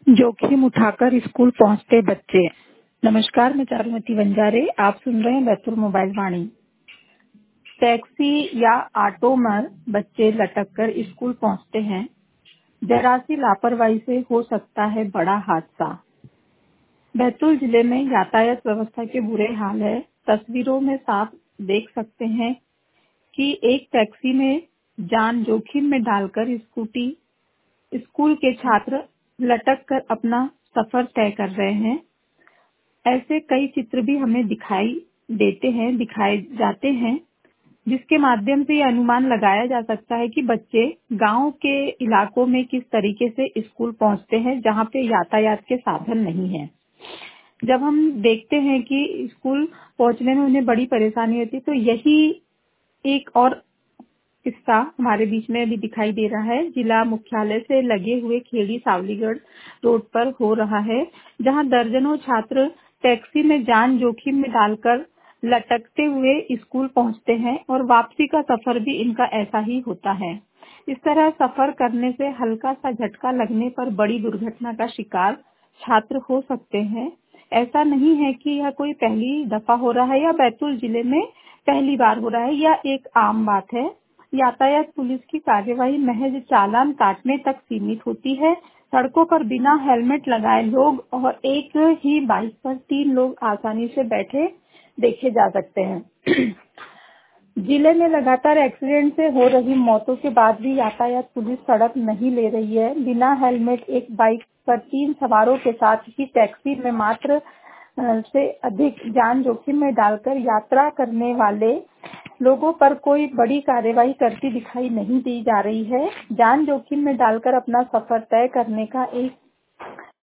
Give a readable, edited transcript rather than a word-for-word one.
जोखिम उठाकर स्कूल पहुंचते बच्चे। नमस्कार, मैं चारुमती वंजारे। आप सुन रहे हैं बैतूल मोबाइल वाणी। टैक्सी या ऑटो में बच्चे लटक कर स्कूल पहुंचते हैं। जरा सी लापरवाही से हो सकता है बड़ा हादसा। बैतूल जिले में यातायात व्यवस्था के बुरे हाल है। तस्वीरों में साफ देख सकते हैं कि एक टैक्सी में जान जोखिम में डालकर स्कूल के छात्र लटक कर अपना सफर तय कर रहे हैं। ऐसे कई चित्र भी हमें दिखाए जाते हैं, जिसके माध्यम से ये अनुमान लगाया जा सकता है कि बच्चे गांव के इलाकों में किस तरीके से स्कूल पहुंचते हैं, जहां पे यातायात के साधन नहीं है। जब हम देखते हैं कि स्कूल पहुंचने में उन्हें बड़ी परेशानी होती है, तो यही एक और किस्सा हमारे बीच में अभी दिखाई दे रहा है। जिला मुख्यालय से लगे हुए खेड़ी सावलीगढ़ रोड पर हो रहा है, जहां दर्जनों छात्र टैक्सी में जान जोखिम में डालकर लटकते हुए स्कूल पहुंचते हैं और वापसी का सफर भी इनका ऐसा ही होता है। इस तरह सफर करने से हल्का सा झटका लगने पर बड़ी दुर्घटना का शिकार छात्र हो सकते हैं। ऐसा नहीं है कि यह कोई पहली दफा हो रहा है या बैतूल जिले में पहली बार हो रहा है, यह एक आम बात है। यातायात पुलिस की कार्यवाही महज चालान काटने तक सीमित होती है। सड़कों पर बिना हेलमेट लगाए लोग और एक ही बाइक पर 3 लोग आसानी से बैठे देखे जा सकते हैं। जिले में लगातार एक्सीडेंट से हो रही मौतों के बाद भी यातायात पुलिस सड़क नहीं ले रही है। बिना हेलमेट एक बाइक पर 3 सवारों के साथ ही टैक्सी में मात्र से अधिक जान जोखिम में डालकर यात्रा करने वाले लोगों पर कोई बड़ी कार्रवाई करती दिखाई नहीं दी जा रही है। जान जोखिम में डालकर अपना सफर तय करने का एक